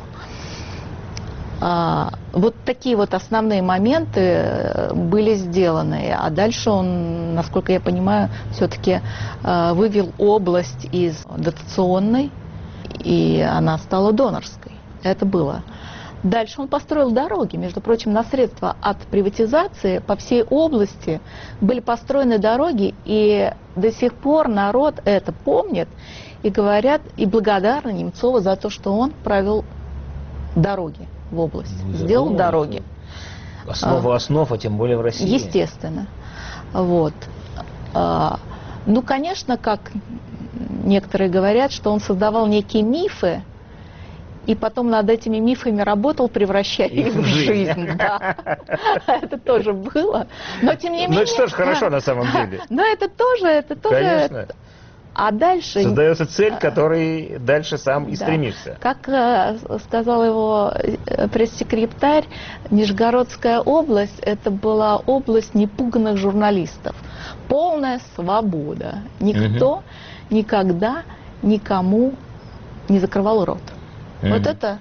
А, вот такие вот основные моменты были сделаны, а дальше он, насколько я понимаю, все-таки а, вывел область из дотационной, и она стала донорской. Это было. Дальше он построил дороги, между прочим, на средства от приватизации по всей области были построены дороги, и до сих пор народ это помнит и говорят, и благодарны Немцову за то, что он провел дороги в область, ну, сделал ну, дороги. Основа а, основ, а тем более в России. Естественно. Вот. А, ну, конечно, как некоторые говорят, что он создавал некие мифы, и потом над этими мифами работал, превращая их в жизнь. Да. Это тоже было. Но тем не менее... Ну, это что ж хорошо на самом деле. Но это тоже, это тоже... Конечно. А дальше... Создается цель, к которой дальше сам и да. стремишься. Как э, сказал его пресс-секретарь, Нижегородская область, это была область непуганных журналистов. Полная свобода. Никто угу. никогда никому не закрывал рот. Угу. Вот это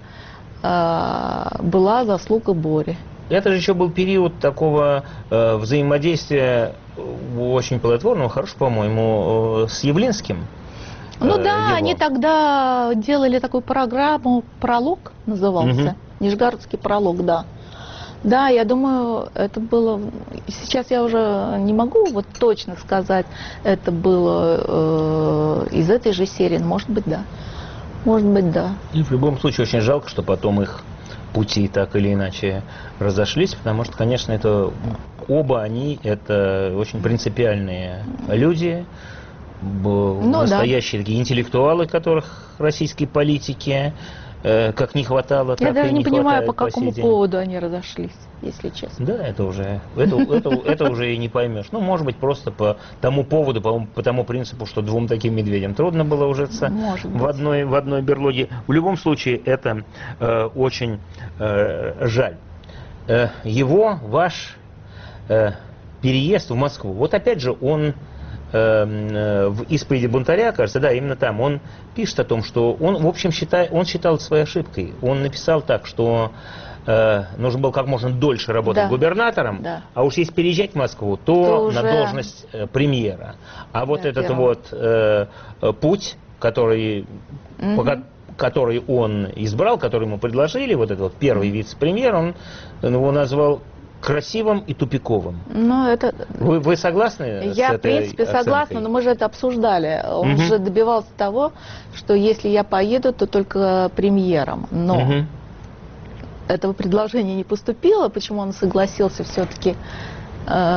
э, была заслуга Бори. Это же еще был период такого э, взаимодействия очень плодотворного, хорошего, по-моему, э, с Явлинским. Ну э, да, его. Они тогда делали такую программу «Пролог» назывался. Угу. Нижегородский пролог, да. Да, я думаю, это было... Сейчас я уже не могу вот точно сказать, это было э, из этой же серии, может быть, да. Может быть, да. И в любом случае очень жалко, что потом их пути так или иначе разошлись, потому что, конечно, это оба они это очень принципиальные люди, ну, настоящие да. такие интеллектуалы, которых российские политики э, как не хватало, я так даже и не, не понимаю, по по какому поводу они разошлись, если честно. Да, это уже это, это, это уже и не поймешь. Ну, может быть, просто по тому поводу, по, по тому принципу, что двум таким медведям трудно было ужиться в одной, в одной берлоге. В любом случае, это э, очень э, жаль. Э, его, ваш э, переезд в Москву, вот опять же, он э, в исповеди бунтаря, кажется, да, именно там, он пишет о том, что он, в общем, считает, он считал это своей ошибкой. Он написал так, что Э, нужно было как можно дольше работать да. губернатором, да. а уж если переезжать в Москву, то, то на должность э, премьера. А вот да, этот первого. вот э, путь, который, угу. по, который он избрал, который ему предложили, вот этот вот первый вице-премьер, он его назвал красивым и тупиковым. Ну, это... Вы, вы согласны Я, с этой в принципе, оценкой? согласна, но мы же это обсуждали. Он Угу. же добивался того, что если я поеду, то только премьером. Но Угу. этого предложения не поступило. Почему он согласился все-таки э,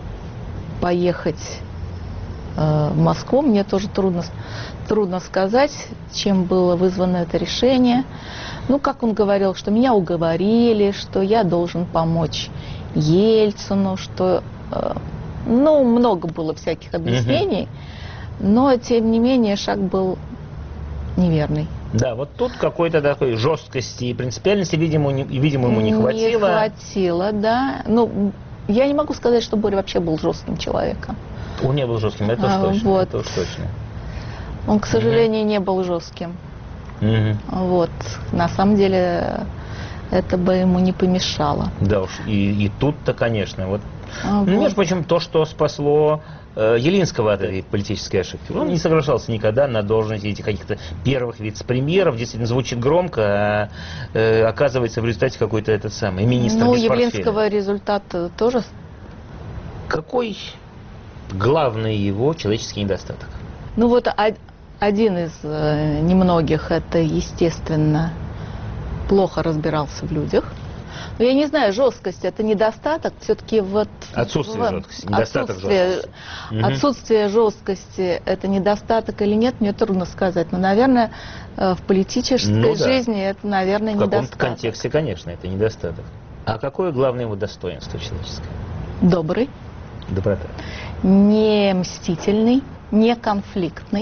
поехать э, в Москву, мне тоже трудно, трудно сказать, чем было вызвано это решение. Ну, как он говорил, что меня уговорили, что я должен помочь Ельцину, что, э, ну, много было всяких объяснений, угу. но, тем не менее, шаг был неверный. Да, вот тут какой-то такой жесткости и принципиальности, видимо, не, видимо ему не хватило. Не хватило, да. Ну, я не могу сказать, что Боря вообще был жестким человеком. Он не был жестким, это уж а, точно. Вот. Это уж точно. Он, к сожалению, угу. не был жестким. Угу. Вот. На самом деле, это бы ему не помешало. Да уж, и, и тут-то, конечно, вот. А, ну, вот. между прочим, то, что спасло э, Елинского от этой политической ошибки. Он не соглашался никогда на должности этих каких-то первых вице-премьеров. Действительно, звучит громко, а э, оказывается в результате какой-то этот самый министр Ну, без Явлинского портфеля. результат тоже... Какой главный его человеческий недостаток? Ну, вот один из э, немногих, это, естественно, плохо разбирался в людях. Но я не знаю, жесткость это недостаток, все-таки вот... Отсутствие в, жесткости, недостаток отсутствие, жесткости. Угу. Отсутствие жесткости это недостаток или нет, мне трудно сказать. Но, наверное, в политической ну, да. жизни это, наверное, в недостаток. В каком-то контексте, конечно, это недостаток. А какое главное его достоинство человеческое? Добрый. Доброта. Не мстительный, не конфликтный.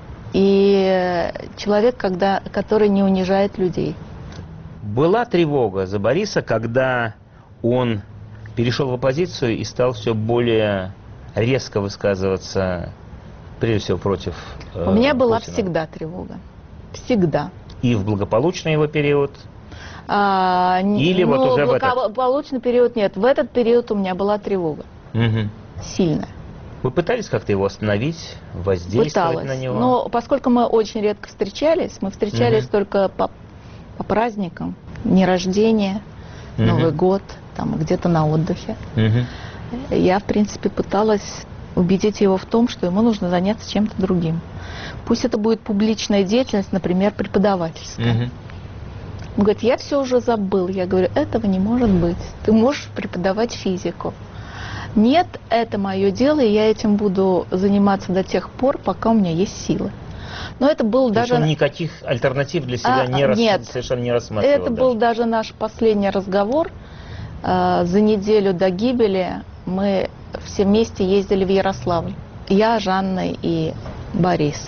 И человек, когда, который не унижает людей. Была тревога за Бориса, когда он перешел в оппозицию и стал все более резко высказываться, прежде всего, против э, У меня была Путина. всегда тревога. Всегда. И в благополучный его период? А, Или ну, вот уже в этот? Благополучный период нет. В этот период у меня была тревога. Угу. Сильная. Вы пытались как-то его остановить, воздействовать Пыталась. на него? Но поскольку мы очень редко встречались, мы встречались угу. только по, по праздникам, дни рождения, угу. Новый год, там где-то на отдыхе. Угу. Я, в принципе, пыталась убедить его в том, что ему нужно заняться чем-то другим. Пусть это будет публичная деятельность, например, преподавательская. Угу. Он говорит, я все уже забыл. Я говорю, этого не может быть. Ты можешь преподавать физику. Нет, это мое дело, и я этим буду заниматься до тех пор, пока у меня есть силы. Но это был То даже... есть он никаких альтернатив для себя а, не рас... нет, совершенно не рассматривал? Это даже. был даже наш последний разговор. За неделю до гибели мы все вместе ездили в Ярославль. Я, Жанна и Борис.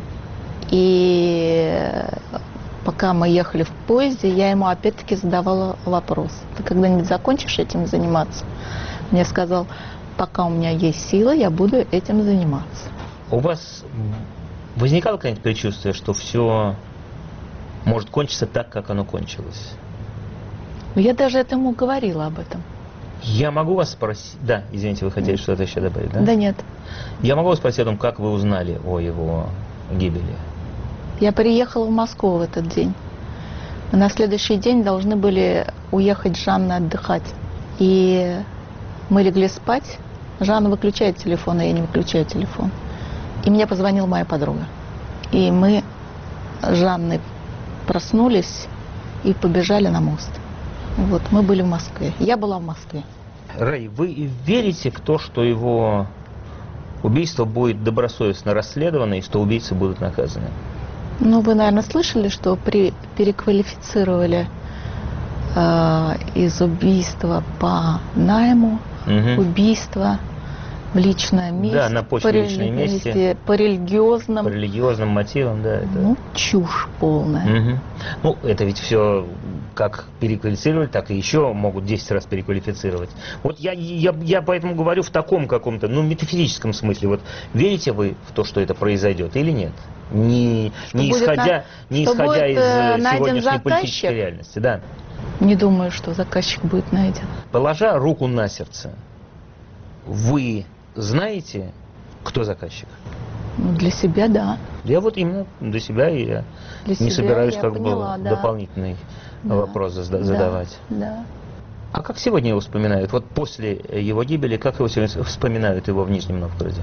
И пока мы ехали в поезде, я ему опять-таки задавала вопрос. Ты когда-нибудь закончишь этим заниматься? Мне сказал, пока у меня есть силы, я буду этим заниматься. У вас возникало какое-нибудь предчувствие, что все может кончиться так, как оно кончилось? Я даже этому говорила об этом. Я могу вас спросить... Да, извините, вы хотели что-то еще добавить, да? Да нет. Я могу вас спросить о том, как вы узнали о его гибели? Я приехала в Москву в этот день. Мы на следующий день должны были уехать с Жанной отдыхать. И мы легли спать. Жанна выключает телефон, а я не выключаю телефон. И мне позвонила моя подруга. И мы с Жанной проснулись и побежали на мост. Вот, мы были в Москве. Я была в Москве. Рэй, вы верите в то, что его убийство будет добросовестно расследовано и что убийцы будут наказаны? Ну, вы, наверное, слышали, что при, переквалифицировали э, из убийства по найму угу. убийство в личном месте. Да, на почве по личном месте. По религиозным. По религиозным мотивам, да. Это... Ну, чушь полная. Угу. Ну, это ведь все как переквалифицировали, так и еще могут десять раз переквалифицировать. Вот я, я, я поэтому говорю в таком каком-то, ну, метафизическом смысле. Вот верите вы в то, что это произойдет или нет? Не, не исходя, на... не исходя из сегодняшней заказчик? Политической реальности. Да. Не думаю, что заказчик будет найден. Положа руку на сердце, вы знаете, кто заказчик? Ну, для себя, да. Я вот именно для себя и я Для не себя собираюсь я как поняла, бы да. дополнительный Да. вопрос зада- Да, задавать. Да. А как сегодня его вспоминают? Вот после его гибели, как его сегодня вспоминают его в Нижнем Новгороде?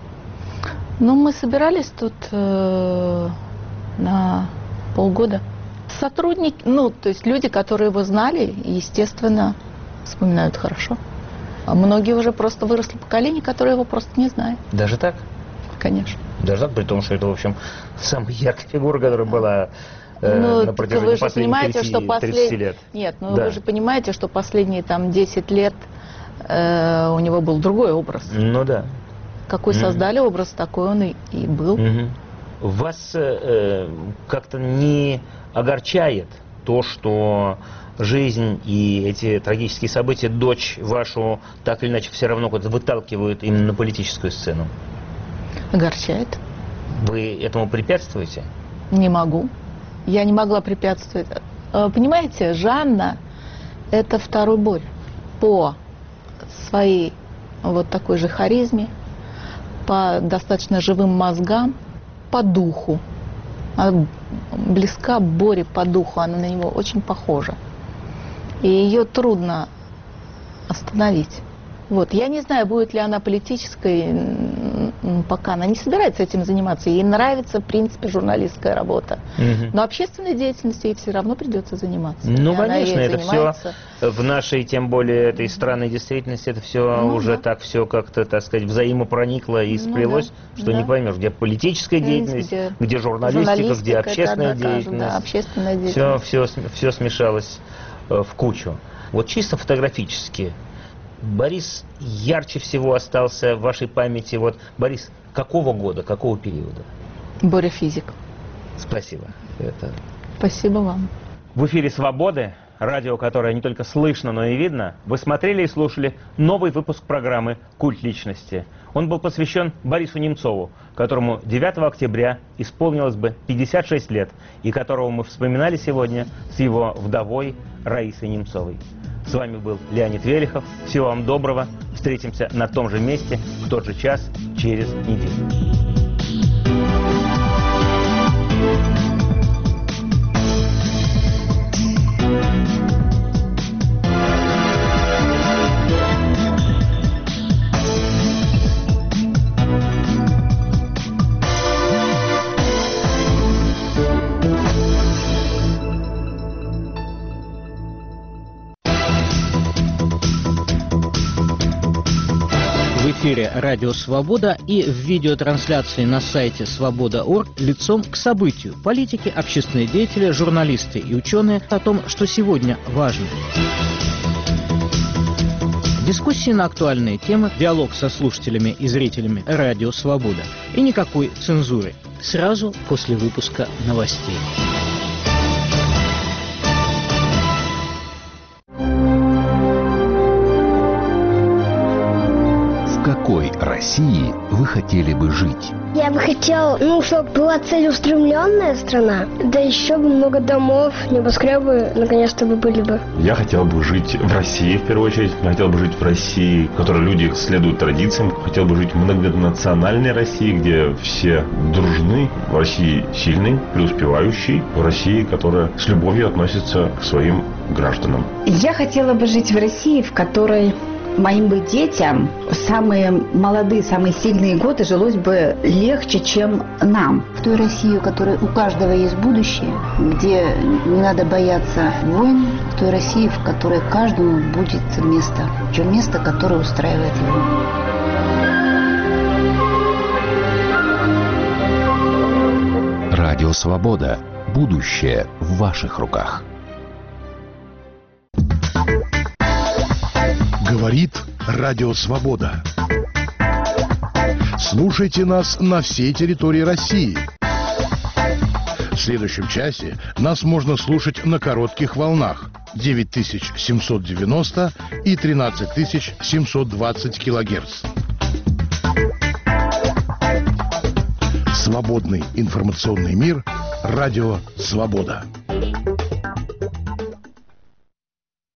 Ну, мы собирались тут э, на полгода. Сотрудники, ну, то есть люди, которые его знали, естественно, вспоминают хорошо. А многие уже просто выросли поколение, которое его просто не знает. Даже так? Конечно. Даже так, при том, что это, в общем, самая яркая фигура, которая была э, Ну, на так протяжении вы же последних понимаете, что тридцати, тридцати послед... лет. Нет, ну Да. вы же понимаете, что последние там десять лет э, у него был другой образ. Ну да. Какой Мгм. создали образ, такой он и, и был. Мгм. Вас э, как-то не огорчает то, что жизнь и эти трагические события дочь вашу так или иначе все равно куда-то выталкивают именно на политическую сцену? Огорчает. Вы этому препятствуете? Не могу. Я не могла препятствовать. Э, Понимаете, Жанна – это второй Боря по своей вот такой же харизме, по достаточно живым мозгам, по духу. Она близка Боре по духу, она на него очень похожа. И ее трудно остановить. Вот. Я не знаю, будет ли она политической, м, пока она не собирается этим заниматься. Ей нравится, в принципе, журналистская работа. Мгм. Но общественной деятельностью ей все равно придется заниматься. Ну, И она конечно, ей это занимается. все в нашей, тем более, этой странной действительности, это все Ну, уже да. так все как-то, так сказать, взаимопроникло и Ну, сплелось, да, что да. не поймешь, где политическая Конечно, деятельность, где где, журналистика, где журналистика, общественная это докажет, деятельность. да, общественная Все, деятельность. все, все смешалось э, в кучу. Вот чисто фотографически, Борис ярче всего остался в вашей памяти. Вот, Борис, какого года, какого периода? Боря физик. Спасибо. Это... Спасибо вам. В эфире «Свободы», радио, которое не только слышно, но и видно, вы смотрели и слушали новый выпуск программы «Культ личности». Он был посвящен Борису Немцову, которому девятого октября исполнилось бы пятьдесят шесть лет, и которого мы вспоминали сегодня с его вдовой Раисой Немцовой. С вами был Леонид Велихов. Всего вам доброго. Встретимся на том же месте, в тот же час, через неделю. В эфире «Радио Свобода» и в видеотрансляции на сайте свобода точка орг лицом к событию. Политики, общественные деятели, журналисты и ученые о том, что сегодня важно. Дискуссии на актуальные темы, диалог со слушателями и зрителями «Радио Свобода». И никакой цензуры. Сразу после выпуска новостей. В какой России вы хотели бы жить? Я бы хотел, ну, чтобы была целеустремленная страна, да еще бы много домов, небоскребы, наконец-то бы были бы. Я хотел бы жить в России, в первую очередь. Я хотел бы жить в России, в которой люди следуют традициям. Хотел бы жить в многонациональной России, где все дружны. В России сильной, преуспевающей. В России, которая с любовью относится к своим гражданам. Я хотела бы жить в России, в которой моим бы детям самые молодые, самые сильные годы жилось бы легче, чем нам. В той России, у которой у каждого есть будущее, где не надо бояться войн, в той России, в которой каждому будет место, то место, которое устраивает его. Радио Свобода. Будущее в ваших руках. Говорит Радио Свобода. Слушайте нас на всей территории России. В следующем часе нас можно слушать на коротких волнах девять тысяч семьсот девяносто и тринадцать тысяч семьсот двадцать килогерц. Свободный информационный мир. Радио Свобода.